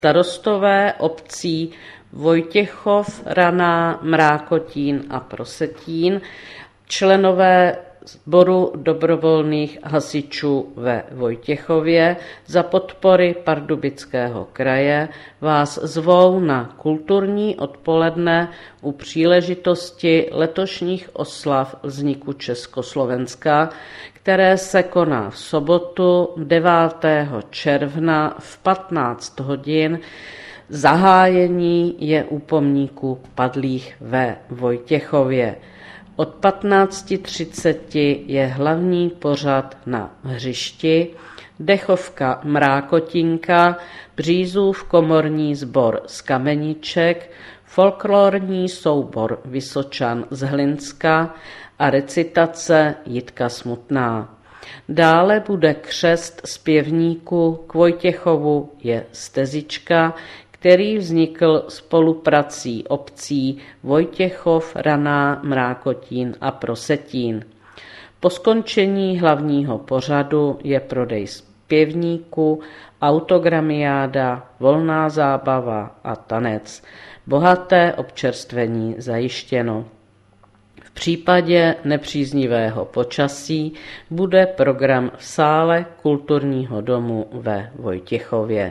Starostové obcí Vojtěchov, Raná, Mrákotín a Prosetín, členové Sboru dobrovolných hasičů ve Vojtěchově za podpory Pardubického kraje vás zvou na kulturní odpoledne u příležitosti letošních oslav vzniku Československa, které se koná v sobotu 9. června v 15 hodin. Zahájení je u pomníku padlých ve Vojtěchově. Od 15:30 je hlavní pořad na hřišti, dechovka Mrákotinka, Břízův komorní sbor z Kameniček, folklorní soubor Vysočan z Hlinska a recitace Jitka Smutná. Dále bude křest zpěvníků K Vojtěchovu je stezička, který vznikl spoluprací obcí Vojtěchov, Raná, Mrákotín a Prosetín. Po skončení hlavního pořadu je prodej zpěvníků, autogramiáda, volná zábava a tanec. Bohaté občerstvení zajištěno. V případě nepříznivého počasí bude program v sále Kulturního domu ve Vojtěchově.